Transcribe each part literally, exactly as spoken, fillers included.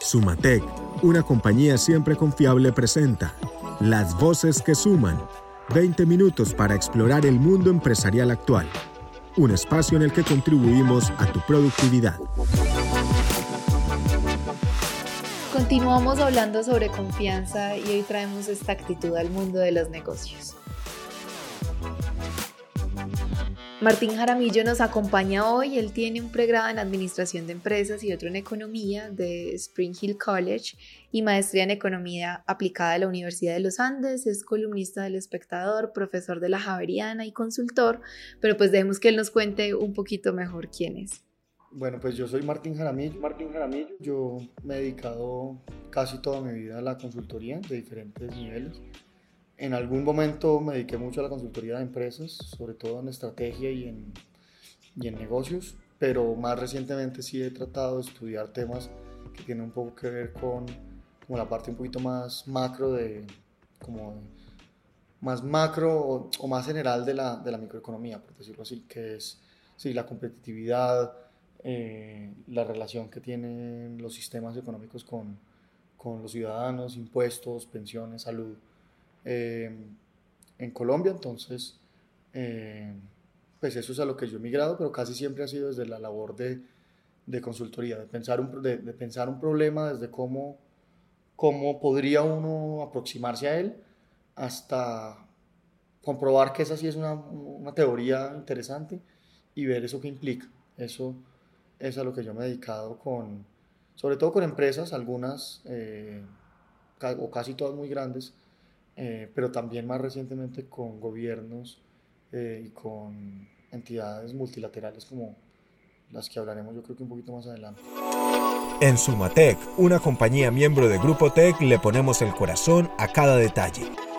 Sumatec, una compañía siempre confiable, presenta Las Voces que Suman, veinte minutos para explorar el mundo empresarial actual. Un espacio en el que contribuimos a tu productividad. Continuamos hablando sobre confianza y hoy traemos esta actitud al mundo de los negocios. Martín Jaramillo nos acompaña hoy. Él tiene un pregrado en Administración de Empresas y otro en Economía de Spring Hill College y maestría en Economía aplicada de la Universidad de los Andes. Es columnista del Espectador, profesor de la Javeriana y consultor, pero pues dejemos que él nos cuente un poquito mejor quién es. Bueno, pues yo soy Martín Jaramillo. Martín Jaramillo. Yo me he dedicado casi toda mi vida a la consultoría de diferentes niveles. En algún momento me dediqué mucho a la consultoría de empresas, sobre todo en estrategia y en, y en negocios, pero más recientemente sí he tratado de estudiar temas que tienen un poco que ver con como la parte un poquito más macro, de, como de, más macro o, o más general de la, de la microeconomía, por decirlo así, que es sí, la competitividad, eh, la relación que tienen los sistemas económicos con, con los ciudadanos, impuestos, pensiones, salud. Eh, en Colombia, entonces eh, pues eso es a lo que yo he migrado, pero casi siempre ha sido desde la labor de, de consultoría, de pensar, un, de, de pensar un problema desde cómo, cómo podría uno aproximarse a él hasta comprobar que esa sí es una, una teoría interesante y ver eso que implica. Eso es a lo que yo me he dedicado, con, sobre todo con empresas, algunas eh, o casi todas muy grandes, Eh, pero también más recientemente con gobiernos eh, y con entidades multilaterales como las que hablaremos yo creo que un poquito más adelante. En Sumatec, una compañía miembro de Grupo Tech, le ponemos el corazón a cada detalle.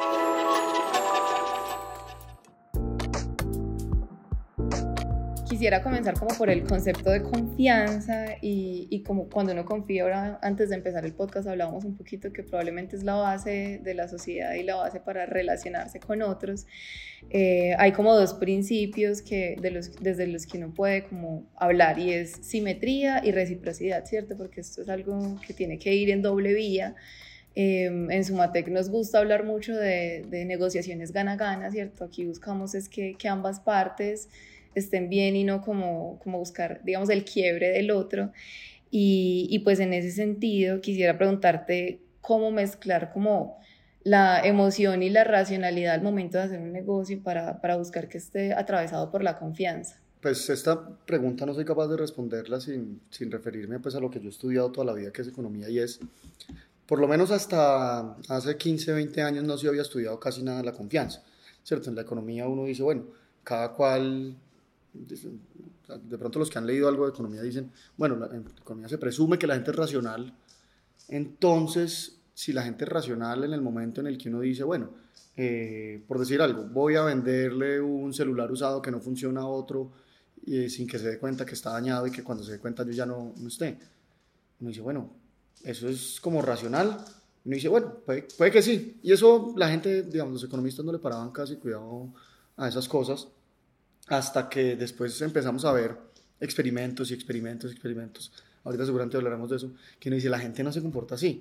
Quisiera comenzar como por el concepto de confianza y, y como cuando uno confía. Ahora, antes de empezar el podcast hablábamos un poquito que probablemente es la base de la sociedad y la base para relacionarse con otros. Eh, hay como dos principios que de los, desde los que uno puede como hablar, y es simetría y reciprocidad, ¿cierto? Porque esto es algo que tiene que ir en doble vía. Eh, en Sumatec nos gusta hablar mucho de, de negociaciones gana-gana, ¿cierto? Aquí buscamos es que, que ambas partes estén bien y no como, como buscar, digamos, el quiebre del otro. Y, y pues en ese sentido quisiera preguntarte cómo mezclar como la emoción y la racionalidad al momento de hacer un negocio para, para buscar que esté atravesado por la confianza. Pues esta pregunta no soy capaz de responderla sin, sin referirme pues a lo que yo he estudiado toda la vida, que es economía, y es, por lo menos hasta hace quince, veinte años no se había estudiado casi nada de la confianza, ¿cierto? En la economía uno dice, bueno, cada cual... De pronto los que han leído algo de economía dicen, bueno, la, en economía se presume que la gente es racional, entonces si la gente es racional en el momento en el que uno dice, bueno, eh, por decir algo, voy a venderle un celular usado que no funciona a otro eh, sin que se dé cuenta que está dañado y que cuando se dé cuenta yo ya no, no esté. Uno dice, bueno, eso es como racional. Uno dice, bueno, puede, puede que sí. Y eso la gente, digamos, los economistas no le paraban casi cuidado a esas cosas, hasta que después empezamos a ver experimentos y experimentos y experimentos, ahorita seguramente hablaremos de eso, que uno dice, la gente no se comporta así.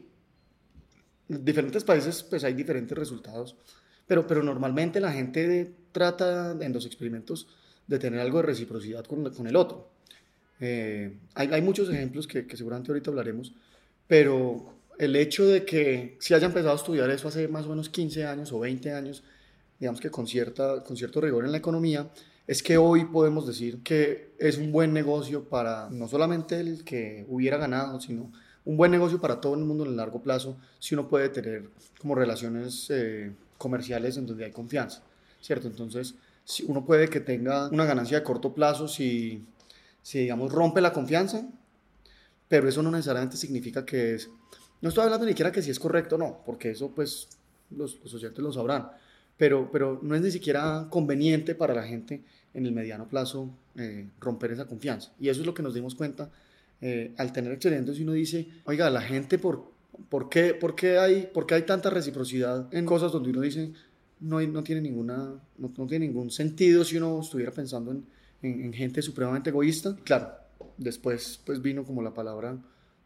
En diferentes países pues hay diferentes resultados, pero, pero normalmente la gente trata en los experimentos de tener algo de reciprocidad con, con el otro. Eh, hay, hay muchos ejemplos que, que seguramente ahorita hablaremos, pero el hecho de que se haya empezado a estudiar eso hace más o menos quince años o veinte años, digamos que con, cierta, con cierto rigor en la economía, es que hoy podemos decir que es un buen negocio para no solamente el que hubiera ganado, sino un buen negocio para todo el mundo en el largo plazo, si uno puede tener como relaciones eh, comerciales en donde hay confianza, ¿cierto? Entonces, si uno puede que tenga una ganancia de corto plazo si, si digamos, rompe la confianza, pero eso no necesariamente significa que es... No estoy hablando ni siquiera que si es correcto o no, porque eso pues los, los oyentes lo sabrán, pero, pero no es ni siquiera conveniente para la gente en el mediano plazo eh, romper esa confianza. Y eso es lo que nos dimos cuenta eh, al tener experimentos, y uno dice, oiga, la gente, ¿por, por, qué, por, qué hay, ¿por qué hay tanta reciprocidad en cosas donde uno dice, no, no, tiene, ninguna, no, no tiene ningún sentido si uno estuviera pensando en, en, en gente supremamente egoísta? Claro, después pues vino como la palabra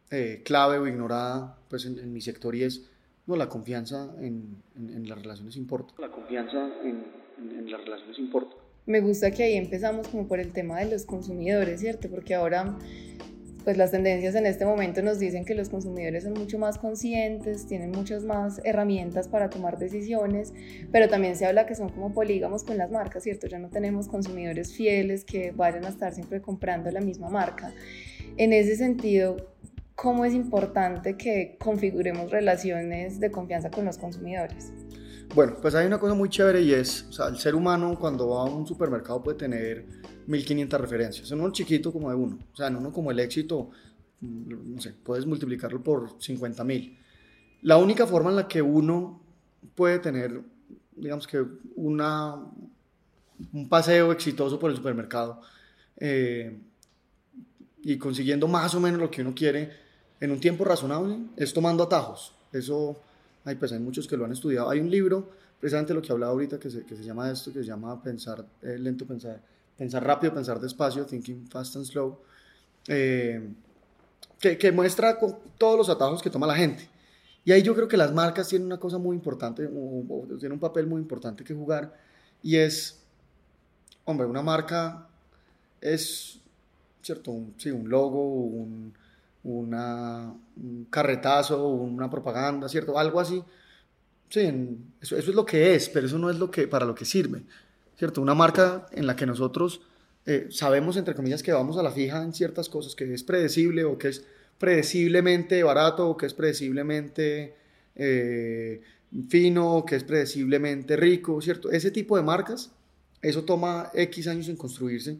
eh, clave o ignorada pues en, en mi sector, y es no, la confianza en, en, en las relaciones importa. La confianza en, en, en las relaciones importa. Me gusta que ahí empezamos como por el tema de los consumidores, ¿cierto? Porque ahora pues las tendencias en este momento nos dicen que los consumidores son mucho más conscientes, tienen muchas más herramientas para tomar decisiones, pero también se habla que son como polígamos con las marcas, ¿cierto? Ya no tenemos consumidores fieles que vayan a estar siempre comprando la misma marca. En ese sentido, ¿cómo es importante que configuremos relaciones de confianza con los consumidores? Bueno, pues hay una cosa muy chévere, y es, o sea, el ser humano cuando va a un supermercado puede tener mil quinientas referencias, en uno chiquito como de uno, o sea, en uno como el éxito, no sé, puedes multiplicarlo por cincuenta mil. La única forma en la que uno puede tener, digamos que una, un paseo exitoso por el supermercado eh, y consiguiendo más o menos lo que uno quiere en un tiempo razonable, es tomando atajos. Eso... Ay, pues hay muchos que lo han estudiado. Hay un libro, precisamente lo que hablaba ahorita, que se, que se llama esto, que se llama Pensar eh, lento, pensar, pensar rápido, pensar despacio, Thinking Fast and Slow, eh, que, que muestra con todos los atajos que toma la gente. Y ahí yo creo que las marcas tienen una cosa muy importante, o, o tienen un papel muy importante que jugar, y es, hombre, una marca es, ¿cierto? Un, sí, un logo, un... Una, un carretazo, una propaganda, ¿cierto? Algo así. Sí, eso, eso es lo que es, pero eso no es lo que, para lo que sirve, ¿cierto? Una marca en la que nosotros eh, sabemos, entre comillas, que vamos a la fija en ciertas cosas, que es predecible, o que es predeciblemente barato, o que es predeciblemente eh, fino, o que es predeciblemente rico, ¿cierto? Ese tipo de marcas, eso toma X años en construirse.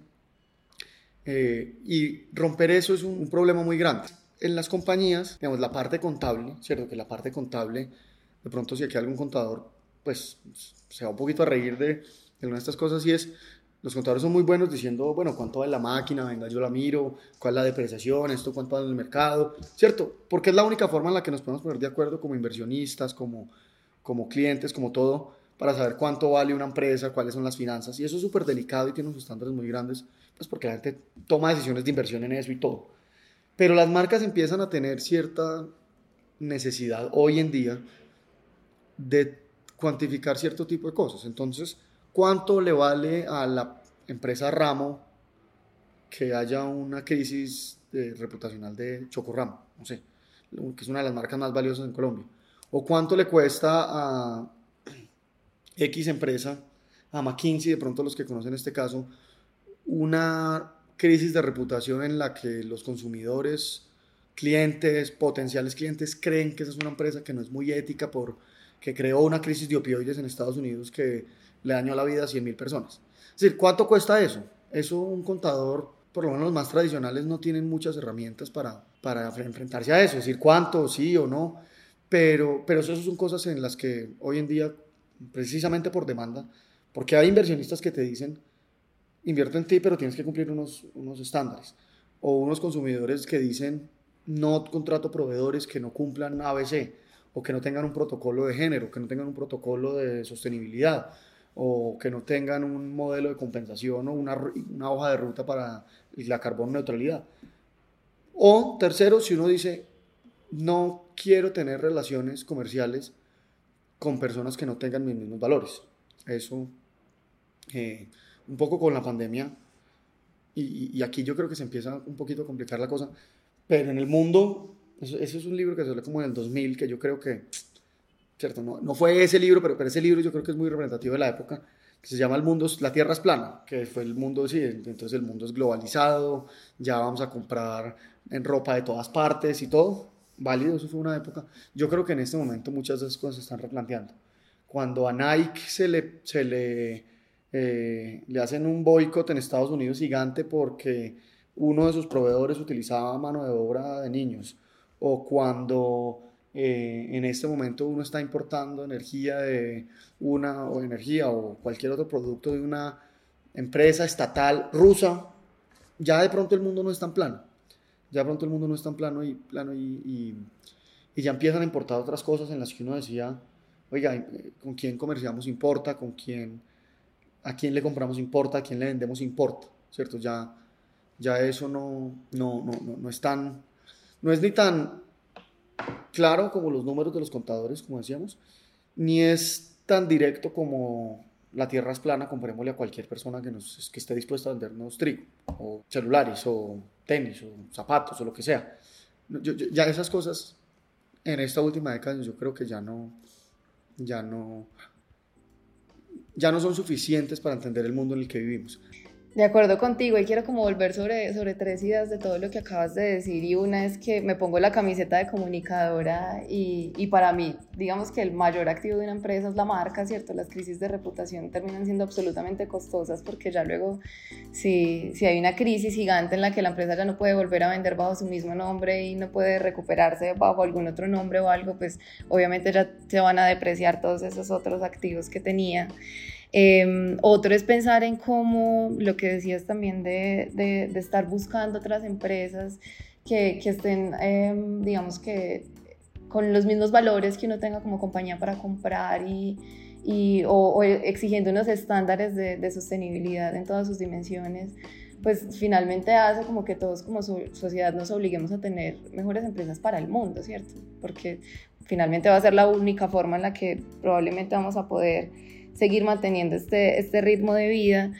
Eh, y romper eso es un, un problema muy grande. En las compañías, digamos, la parte contable, ¿cierto? Que la parte contable, de pronto si aquí hay algún contador, pues se va un poquito a reír de, de una de estas cosas, y es, los contadores son muy buenos diciendo, bueno, ¿cuánto vale la máquina? Venga, yo la miro, ¿cuál es la depreciación? ¿Esto cuánto vale en el mercado? ¿Cierto? Porque es la única forma en la que nos podemos poner de acuerdo como inversionistas, como, como clientes, como todo, para saber cuánto vale una empresa, cuáles son las finanzas, y eso es súper delicado y tiene unos estándares muy grandes, pues porque la gente toma decisiones de inversión en eso y todo. Pero las marcas empiezan a tener cierta necesidad hoy en día de cuantificar cierto tipo de cosas. Entonces, ¿cuánto le vale a la empresa Ramo que haya una crisis de, reputacional de Chocorramo? No sé, que es una de las marcas más valiosas en Colombia. ¿O cuánto le cuesta a X empresa, a McKinsey, de pronto los que conocen este caso, una crisis de reputación en la que los consumidores, clientes, potenciales clientes creen que esa es una empresa que no es muy ética porque creó una crisis de opioides en Estados Unidos que le dañó la vida a cien mil personas? Es decir, ¿cuánto cuesta eso? Eso un contador, por lo menos los más tradicionales, no tienen muchas herramientas para, para enfrentarse a eso, es decir, cuánto, sí o no, pero, pero eso son cosas en las que hoy en día, precisamente por demanda, porque hay inversionistas que te dicen, invierto en ti, pero tienes que cumplir unos, unos estándares, o unos consumidores que dicen, no contrato proveedores que no cumplan A B C, o que no tengan un protocolo de género, que no tengan un protocolo de sostenibilidad, o que no tengan un modelo de compensación o una, una hoja de ruta para la carbono neutralidad. O tercero, si uno dice, no quiero tener relaciones comerciales con personas que no tengan mis mismos valores. Eso, eh, un poco con la pandemia, y, y aquí yo creo que se empieza un poquito a complicar la cosa, pero en el mundo, eso, eso es un libro que salió como en el dos mil, que yo creo que, cierto, no, no fue ese libro, pero, pero ese libro yo creo que es muy representativo de la época, que se llama El mundo, la Tierra es plana, que fue el mundo, sí, entonces el mundo es globalizado, ya vamos a comprar en ropa de todas partes y todo, válido, eso fue una época. Yo creo que en este momento muchas de esas cosas se están replanteando. Cuando a Nike se le, se le, eh, le hacen un boicot en Estados Unidos gigante porque uno de sus proveedores utilizaba mano de obra de niños, o cuando eh, en este momento uno está importando energía de una, o energía o cualquier otro producto de una empresa estatal rusa, ya de pronto el mundo no es tan plano. Ya pronto el mundo no es tan plano y, plano y, y, y ya empiezan a importar otras cosas en las que uno decía, oiga, con quién comerciamos importa, con quién, a quién le compramos importa, a quién le vendemos importa, ¿cierto? Ya, ya eso no, no, no, no, no es tan, no es ni tan claro como los números de los contadores, como decíamos, ni es tan directo como la tierra es plana, comparémosle a cualquier persona que, nos, que esté dispuesta a vendernos trigo, o celulares, o tenis, o zapatos, o lo que sea. Yo, yo, ya esas cosas, en esta última década, yo creo que ya no, ya no, ya no son suficientes para entender el mundo en el que vivimos. De acuerdo contigo, y quiero como volver sobre, sobre tres ideas de todo lo que acabas de decir, y una es que me pongo la camiseta de comunicadora y, y para mí, digamos que el mayor activo de una empresa es la marca, ¿cierto? Las crisis de reputación terminan siendo absolutamente costosas porque ya luego, si, si hay una crisis gigante en la que la empresa ya no puede volver a vender bajo su mismo nombre y no puede recuperarse bajo algún otro nombre o algo, pues obviamente ya se van a depreciar todos esos otros activos que tenía. Eh, otro es pensar en cómo, lo que decías también de, de, de estar buscando otras empresas que, que estén, eh, digamos que con los mismos valores que uno tenga como compañía para comprar y, y, o, o exigiendo unos estándares de, de sostenibilidad en todas sus dimensiones, pues finalmente hace como que todos como sociedad nos obliguemos a tener mejores empresas para el mundo, ¿cierto? Porque finalmente va a ser la única forma en la que probablemente vamos a poder seguir manteniendo este, este ritmo de vida.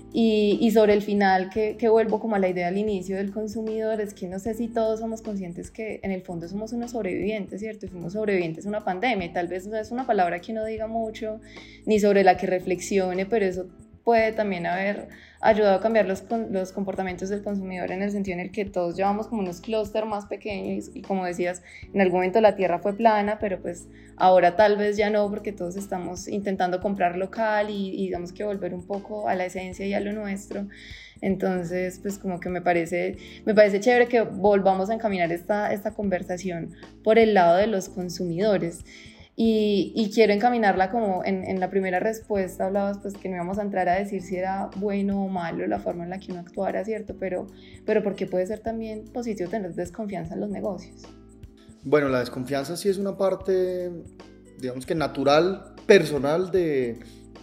Y, y sobre el final, que, que vuelvo como a la idea al inicio del consumidor, es que no sé si todos somos conscientes que en el fondo somos unos sobrevivientes, ¿cierto? Y fuimos sobrevivientes a una pandemia, y tal vez no es una palabra que uno diga mucho, ni sobre la que reflexione, pero eso puede también haber ayudado a cambiar los, los comportamientos del consumidor en el sentido en el que todos llevamos como unos clústeres más pequeños y, y como decías, en algún momento la tierra fue plana, pero pues ahora tal vez ya no, porque todos estamos intentando comprar local y, y digamos que volver un poco a la esencia y a lo nuestro. Entonces, pues como que me parece, me parece chévere que volvamos a encaminar esta, esta conversación por el lado de los consumidores. Y, y quiero encaminarla como en, en la primera respuesta hablabas pues que no íbamos a entrar a decir si era bueno o malo la forma en la que uno actuara, ¿cierto? Pero, pero porque puede ser también positivo tener desconfianza en los negocios. Bueno, la desconfianza sí es una parte, digamos que natural, personal de,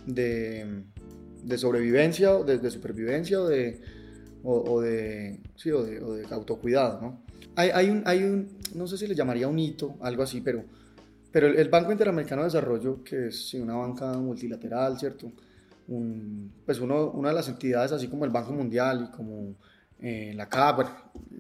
de, de sobrevivencia, de, de supervivencia o de, o, o de, sí, o de, o de autocuidado, ¿no? Hay, hay, un, hay un, no sé si le llamaría un hito, algo así, pero Pero el, el Banco Interamericano de Desarrollo, que es sí, una banca multilateral, ¿cierto? Un, pues uno, una de las entidades, así como el Banco Mundial y como eh, la C A P,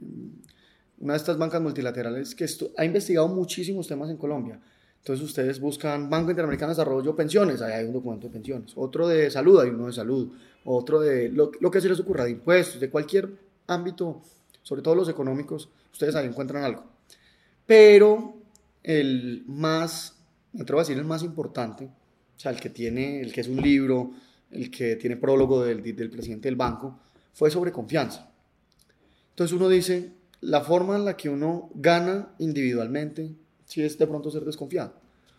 una de estas bancas multilaterales que esto, ha investigado muchísimos temas en Colombia. Entonces ustedes buscan Banco Interamericano de Desarrollo, pensiones, ahí hay un documento de pensiones. Otro de salud, hay uno de salud. Otro de lo, lo que se les ocurra, de impuestos, de cualquier ámbito, sobre todo los económicos, ustedes ahí encuentran algo. Pero el más, me atrevo a decir el más importante, o sea, el que tiene, el que es un libro, el que tiene prólogo del, del presidente del banco, fue sobre confianza. Entonces uno dice, la forma en la que uno gana individualmente, si es de pronto ser desconfiado.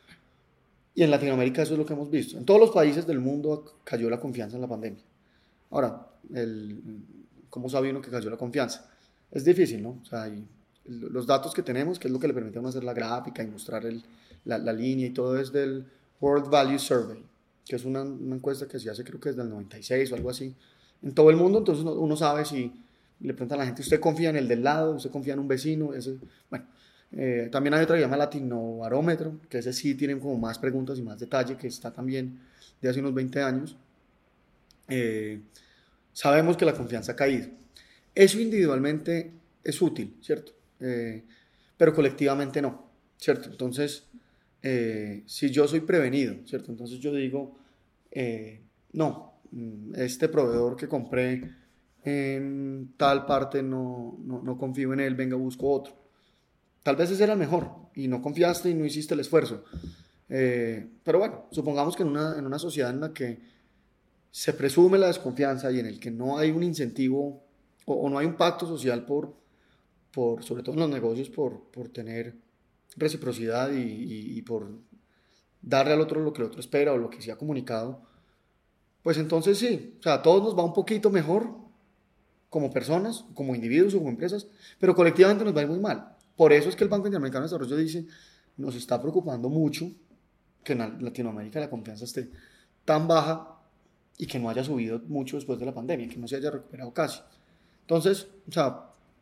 Y en Latinoamérica eso es lo que hemos visto. En todos los países del mundo cayó la confianza en la pandemia. Ahora, el, ¿cómo sabe uno que cayó la confianza? Es difícil, ¿no? O sea, hay los datos que tenemos, que es lo que le permite a uno hacer la gráfica y mostrar el, la, la línea y todo, es del World Value Survey, que es una, una encuesta que se hace creo que desde el noventa y seis o algo así, en todo el mundo. Entonces uno, uno sabe si le preguntan a la gente, ¿usted confía en el del lado? ¿Usted confía en un vecino? Ese, bueno, eh, también hay otra que se llama Latinobarómetro, que ese sí tiene como más preguntas y más detalle, que está también de hace unos veinte años. Eh, sabemos que la confianza ha caído. Eso individualmente es útil, ¿cierto? Eh, pero colectivamente no, ¿cierto? Entonces, eh, si yo soy prevenido, ¿cierto? Entonces yo digo, eh, no, este proveedor que compré en tal parte no, no, no confío en él, venga, busco otro. Tal vez ese era el mejor y no confiaste y no hiciste el esfuerzo. Eh, pero bueno, supongamos que en una, en una sociedad en la que se presume la desconfianza y en el que no hay un incentivo o, o no hay un pacto social por, por, sobre todo en los negocios, por, por tener reciprocidad y, y, y por darle al otro lo que el otro espera o lo que se ha comunicado, pues entonces sí, o sea, a todos nos va un poquito mejor como personas, como individuos o como empresas, pero colectivamente nos va a ir muy mal. Por eso es que el Banco Interamericano de Desarrollo dice, nos está preocupando mucho que en Latinoamérica la confianza esté tan baja y que no haya subido mucho después de la pandemia, que no se haya recuperado casi. Entonces, o sea,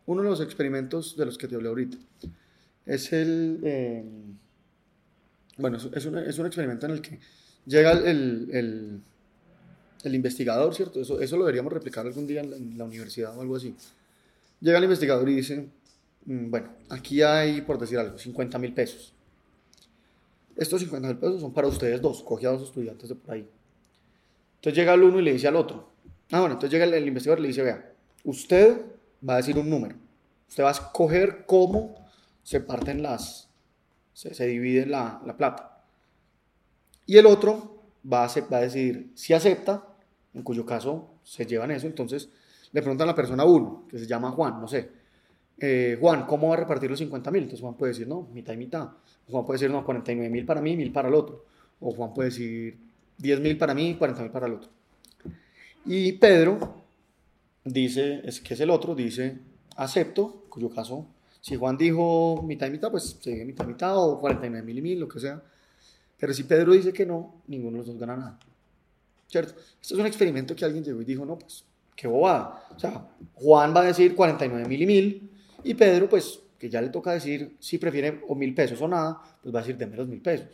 uno de los experimentos de los que te hablé ahorita es el, eh, bueno, es, es, un, es un experimento en el que llega el, el, el, el investigador, ¿cierto? Eso, eso lo deberíamos replicar algún día en la, en la universidad o algo así. Llega el investigador y dice, bueno, aquí hay, por decir algo, cincuenta mil pesos. Estos cincuenta mil pesos son para ustedes dos, coge a dos estudiantes de por ahí. Entonces llega el uno y le dice al otro, ah, bueno, entonces llega el, el investigador y le dice, vea, usted va a decir un número, usted va a escoger cómo se parten las, se, se divide la, la plata. Y el otro va a, va a decidir si acepta, en cuyo caso se llevan eso. Entonces le preguntan a la persona uno, que se llama Juan, no sé, eh, Juan, ¿cómo va a repartir los cincuenta mil? Entonces Juan puede decir, no, mitad y mitad. Juan puede decir, no, cuarenta y nueve mil para mí, mil para el otro. O Juan puede decir, diez mil para mí, cuarenta mil para el otro. Y Pedro dice, es que es el otro, dice, acepto, en cuyo caso, si Juan dijo mitad y mitad, pues se dice mitad y mitad, o cuarenta y nueve mil y mil, lo que sea. Pero si Pedro dice que no, ninguno de los dos gana nada. ¿Cierto? Esto es un experimento que alguien llegó y dijo, no, pues, qué bobada. O sea, Juan va a decir cuarenta y nueve mil y mil, y Pedro, pues, que ya le toca decir si prefiere o mil pesos o nada, pues va a decir, deme los mil pesos.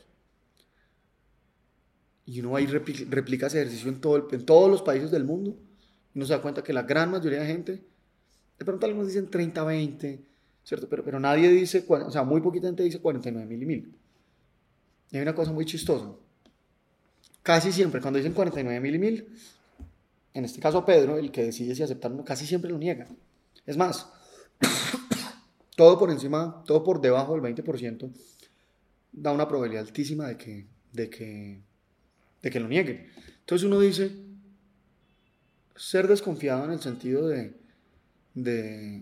Y uno ahí replica, replica ese ejercicio en, todo el, en todos los países del mundo, y uno se da cuenta que la gran mayoría de gente, de pronto algunos dicen treinta, veinte, ¿cierto? Pero, pero nadie dice, o sea, muy poquita gente dice cuarenta y nueve mil y mil. Y hay una cosa muy chistosa. Casi siempre, cuando dicen cuarenta y nueve mil y mil, en este caso Pedro, el que decide si aceptarlo, casi siempre lo niega. Es más, todo por encima, todo por debajo del veinte por ciento da una probabilidad altísima de que, de que, de que lo nieguen. Entonces uno dice, ser desconfiado en el sentido de, de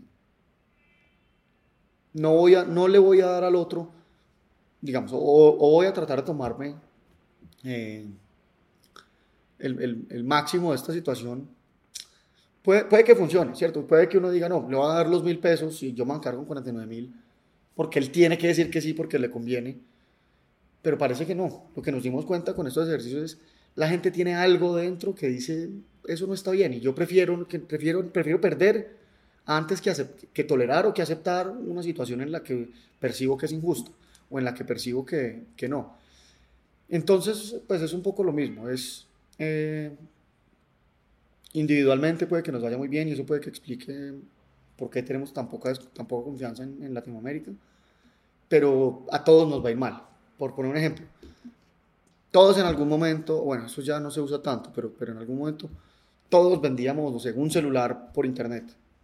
no, voy a, no le voy a dar al otro, digamos, o, o voy a tratar de tomarme eh, el, el, el máximo de esta situación. Puede, puede que funcione, ¿cierto? Puede que uno diga, no, le voy a dar los mil pesos y yo me encargo con cuarenta y nueve mil, porque él tiene que decir que sí, porque le conviene. Pero parece que no. Lo que nos dimos cuenta con estos ejercicios es, la gente tiene algo dentro que dice, eso no está bien, y yo prefiero, que, prefiero, prefiero perder antes que, acept, que tolerar o que aceptar una situación en la que percibo que es injusta, o en la que percibo que, que no. Entonces, pues es un poco lo mismo, es... Eh, individualmente puede que nos vaya muy bien y eso puede que explique por qué tenemos tan poca, tan poca confianza en, en Latinoamérica, pero a todos nos va a ir mal. Por poner un ejemplo, todos en algún momento, bueno, eso ya no se usa tanto, pero, pero en algún momento todos vendíamos, no sé, un celular por internet.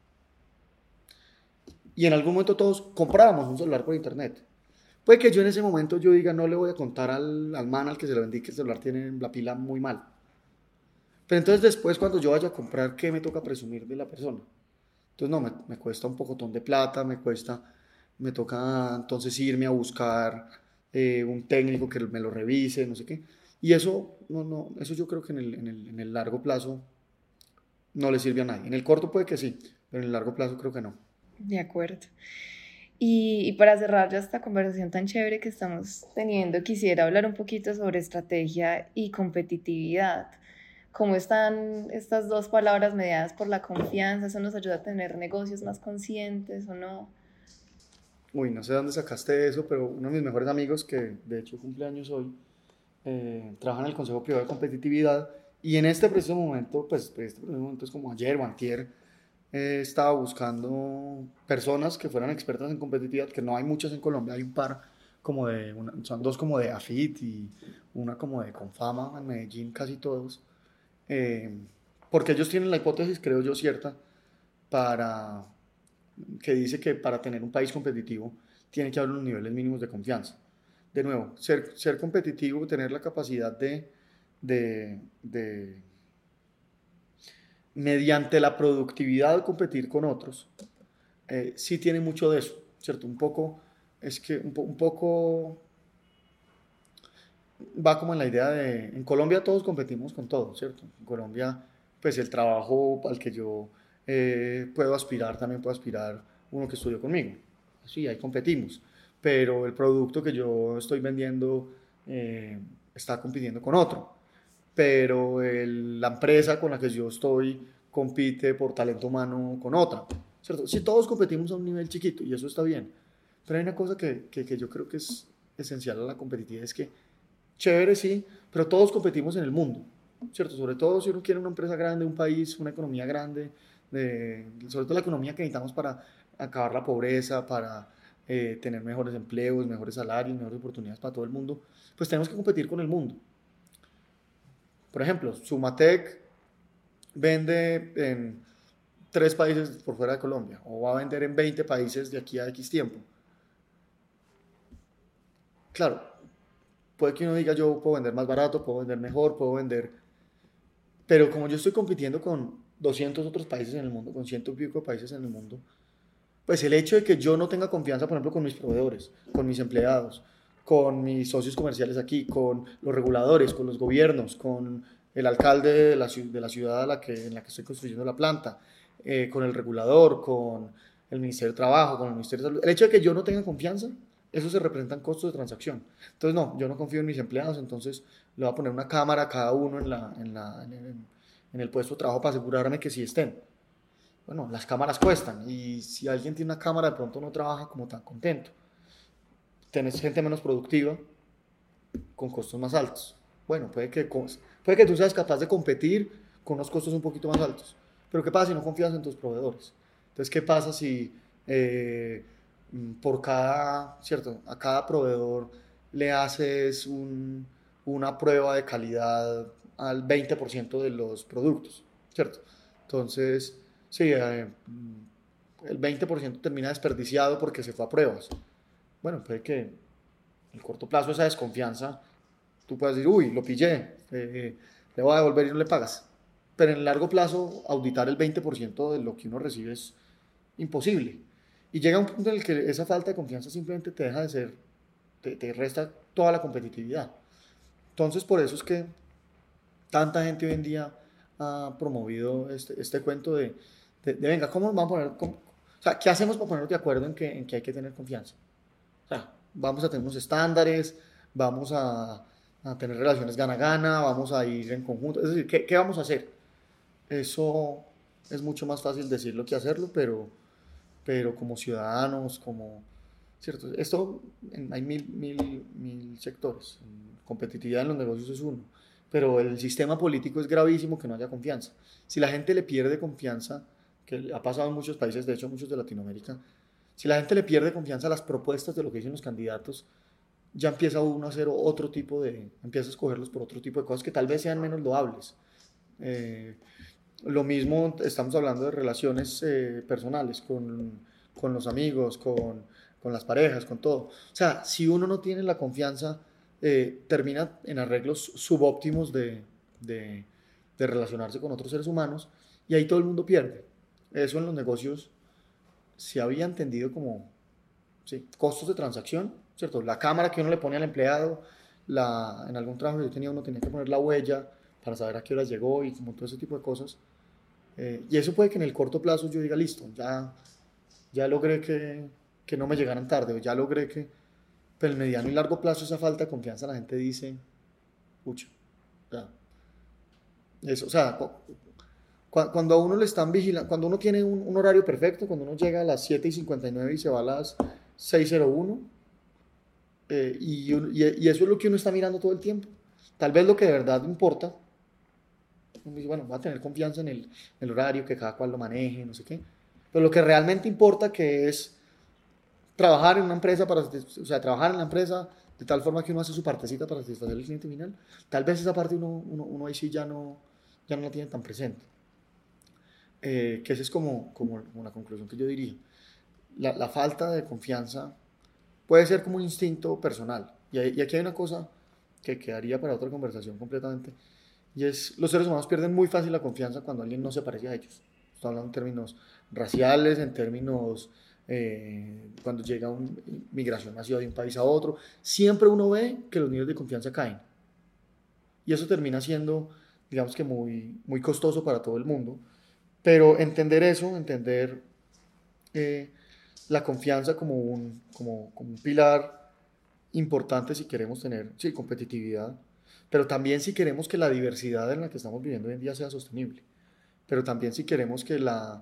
Y en algún momento todos comprábamos un celular por internet. Puede que yo en ese momento yo diga, no le voy a contar al, al man al que se lo vendí que el celular tiene la pila muy mal. Pero entonces después cuando yo vaya a comprar, ¿qué me toca presumir de la persona? Entonces no, me, me cuesta un pocotón de plata, me cuesta, me toca entonces irme a buscar eh, un técnico que me lo revise, no sé qué. Y eso, no, no, eso yo creo que en el, en, el, en el largo plazo no le sirve a nadie. En el corto puede que sí, pero en el largo plazo creo que no. De acuerdo. Y, y para cerrar ya esta conversación tan chévere que estamos teniendo, quisiera hablar un poquito sobre estrategia y competitividad. ¿Cómo están estas dos palabras mediadas por la confianza? ¿Eso nos ayuda a tener negocios más conscientes o no? Uy, no sé dónde sacaste eso, pero uno de mis mejores amigos, que de hecho cumple años hoy, eh, trabaja en el Consejo Privado de Competitividad, y en este preciso momento, pues este preciso momento es como ayer o antier, eh, estaba buscando personas que fueran expertas en competitividad, que no hay muchas en Colombia, hay un par, como de una, son dos como de AFIT y una como de Confama, en Medellín casi todos. Eh, porque ellos tienen la hipótesis, creo yo, cierta, para, que dice que para tener un país competitivo tiene que haber unos niveles mínimos de confianza. De nuevo, ser, ser competitivo, tener la capacidad de, de, de, mediante la productividad, competir con otros, eh, sí tiene mucho de eso, ¿cierto? Un poco, es que un, un poco... va como en la idea de, en Colombia todos competimos con todo, ¿cierto? En Colombia, pues el trabajo al que yo eh, puedo aspirar, también puede aspirar uno que estudió conmigo. Sí, ahí competimos, pero el producto que yo estoy vendiendo eh, está compitiendo con otro. Pero el, la empresa con la que yo estoy compite por talento humano con otra. ¿cierto? Si todos competimos a un nivel chiquito, y eso está bien, pero hay una cosa que, que, que yo creo que es esencial a la competitividad, es que, chévere, sí, pero todos competimos en el mundo, ¿cierto? Sobre todo si uno quiere una empresa grande, un país, una economía grande, de, sobre todo la economía que necesitamos para acabar la pobreza, para eh, tener mejores empleos, mejores salarios, mejores oportunidades para todo el mundo, pues tenemos que competir con el mundo. Por ejemplo, Sumatec vende en tres países por fuera de Colombia, o va a vender en veinte países de aquí a X tiempo. Claro, puede que uno diga yo puedo vender más barato, puedo vender mejor, puedo vender... Pero como yo estoy compitiendo con doscientos otros países en el mundo, con ciento y pico de países en el mundo, pues el hecho de que yo no tenga confianza, por ejemplo, con mis proveedores, con mis empleados, con mis socios comerciales aquí, con los reguladores, con los gobiernos, con el alcalde de la, de la ciudad a la que, en la que estoy construyendo la planta, eh, con el regulador, con el Ministerio de Trabajo, con el Ministerio de Salud. El hecho de que yo no tenga confianza, eso se representa en costos de transacción. Entonces, no, yo no confío en mis empleados, entonces le voy a poner una cámara a cada uno en, la, en, la, en, el, en el puesto de trabajo para asegurarme que sí estén. Bueno, las cámaras cuestan y si alguien tiene una cámara de pronto no trabaja como tan contento. Tenés gente menos productiva con costos más altos. Bueno, puede que, puede que tú seas capaz de competir con unos costos un poquito más altos. Pero ¿qué pasa si no confías en tus proveedores? Entonces, ¿qué pasa si eh, por cada, cierto, a cada proveedor le haces un, una prueba de calidad al veinte por ciento de los productos, ¿cierto? Entonces, sí, eh, el veinte por ciento termina desperdiciado porque se fue a pruebas. Bueno, puede que en el corto plazo esa desconfianza, tú puedes decir, uy, lo pillé, eh, le voy a devolver y no le pagas. Pero en el largo plazo, auditar el veinte por ciento de lo que uno recibe es imposible. Y llega un punto en el que esa falta de confianza simplemente te deja de ser, te, te resta toda la competitividad. Entonces, por eso es que tanta gente hoy en día ha promovido este, este cuento de, de, de, venga, ¿cómo nos vamos a poner? Cómo, o sea, ¿qué hacemos para ponernos de acuerdo en que, en que hay que tener confianza? O sea, vamos a tener unos estándares, vamos a, a tener relaciones gana-gana, vamos a ir en conjunto. Es decir, ¿qué, qué vamos a hacer? Eso es mucho más fácil decirlo que hacerlo, pero, pero como ciudadanos, como... ¿cierto? Esto, en, hay mil, mil, mil sectores. Competitividad en los negocios es uno. Pero el sistema político es gravísimo que no haya confianza. Si la gente le pierde confianza, que ha pasado en muchos países, de hecho muchos de Latinoamérica, si la gente le pierde confianza a las propuestas de lo que dicen los candidatos, ya empieza uno a hacer otro tipo de, empieza a escogerlos por otro tipo de cosas que tal vez sean menos loables. Eh, lo mismo, estamos hablando de relaciones eh, personales, con, con los amigos, con, con las parejas, con todo. O sea, si uno no tiene la confianza, eh, termina en arreglos subóptimos de, de, de relacionarse con otros seres humanos y ahí todo el mundo pierde. Eso en los negocios se había entendido como sí, costos de transacción, ¿cierto? La cámara que uno le pone al empleado, la, en algún trabajo que yo tenía uno tenía que poner la huella para saber a qué hora llegó y como todo ese tipo de cosas. Eh, y eso puede que en el corto plazo yo diga, listo, ya, ya logré que, que no me llegaran tarde, o ya logré que... Pero en el mediano y largo plazo esa falta de confianza la gente dice, pucha, ya. Eso, o sea, cuando a uno le están vigilando, cuando uno tiene un, un horario perfecto, cuando uno llega a las siete y cincuenta y nueve y se va a las seis cero uno, eh, y, y, y eso es lo que uno está mirando todo el tiempo. Tal vez lo que de verdad importa, uno dice, bueno, va a tener confianza en el, en el horario, que cada cual lo maneje, no sé qué, pero lo que realmente importa que es trabajar en una empresa, para, o sea, trabajar en la empresa de tal forma que uno hace su partecita para satisfacer al cliente final, tal vez esa parte uno, uno, uno ahí sí ya no, ya no la tiene tan presente. Eh, que esa es como, como, como la conclusión que yo diría. La, la falta de confianza puede ser como un instinto personal. Y, hay, y aquí hay una cosa que quedaría para otra conversación completamente, y es, los seres humanos pierden muy fácil la confianza cuando alguien no se parece a ellos. Estoy hablando en términos raciales, en términos... Eh, cuando llega una migración masiva de un país a otro, siempre uno ve que los niveles de confianza caen. Y eso termina siendo, digamos que muy, muy costoso para todo el mundo. Pero entender eso, entender eh, la confianza como un, como, como un pilar importante si queremos tener sí, competitividad, pero también si queremos que la diversidad en la que estamos viviendo hoy en día sea sostenible, pero también si queremos que la,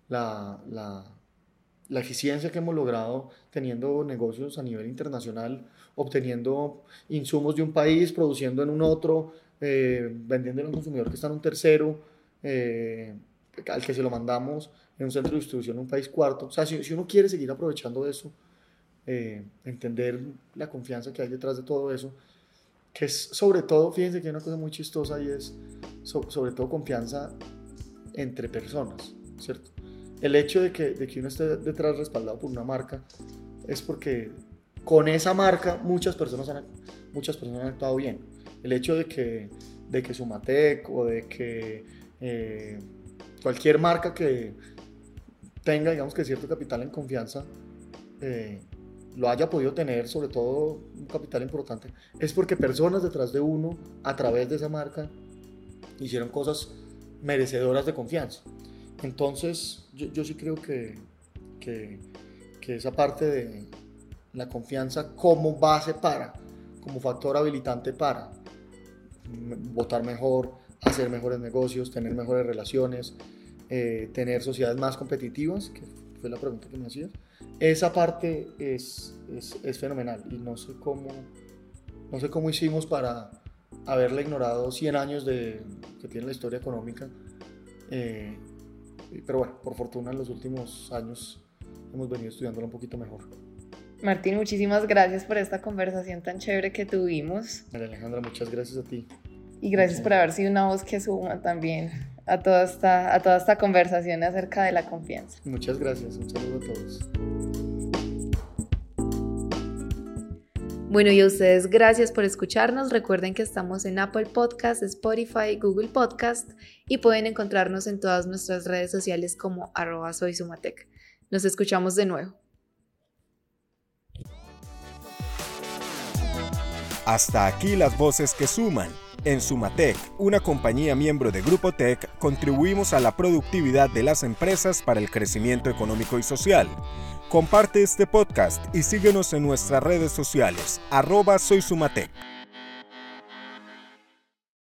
la, la, la eficiencia que hemos logrado teniendo negocios a nivel internacional, obteniendo insumos de un país, produciendo en un otro, eh, vendiendo a un consumidor que está en un tercero, eh, al que se lo mandamos en un centro de distribución en un país cuarto. O sea, si, si uno quiere seguir aprovechando eso, eh, entender la confianza que hay detrás de todo eso, que es sobre todo, fíjense que hay una cosa muy chistosa y es so, sobre todo confianza entre personas, ¿cierto? El hecho de que, de que uno esté detrás respaldado por una marca es porque con esa marca muchas personas han, muchas personas han actuado bien. El hecho de que, de que Sumatec o de que eh, cualquier marca que tenga, digamos que cierto capital en confianza, eh, lo haya podido tener, sobre todo un capital importante, es porque personas detrás de uno, a través de esa marca, hicieron cosas merecedoras de confianza. Entonces, yo, yo sí creo que, que, que esa parte de la confianza como base para, como factor habilitante para votar mejor, hacer mejores negocios, tener mejores relaciones, eh, tener sociedades más competitivas, que fue la pregunta que me hacías, esa parte es, es, es fenomenal y no sé cómo, no sé cómo hicimos para haberla ignorado cien años de, que tiene la historia económica. Eh, pero bueno, por fortuna en los últimos años hemos venido estudiándola un poquito mejor. Martín, muchísimas gracias por esta conversación tan chévere que tuvimos. María Alejandra, muchas gracias a ti. Y gracias por haber sido una voz que suma también a toda esta, a toda esta conversación acerca de la confianza. Muchas gracias, un saludo a todos. Bueno, y a ustedes gracias por escucharnos. Recuerden que estamos en Apple Podcast, Spotify, Google Podcast y pueden encontrarnos en todas nuestras redes sociales como arroba soy Sumatec. Nos escuchamos de nuevo. Hasta aquí las voces que suman. En Sumatec, una compañía miembro de Grupo Tech, contribuimos a la productividad de las empresas para el crecimiento económico y social. Comparte este podcast y síguenos en nuestras redes sociales, arroba soy Sumatec.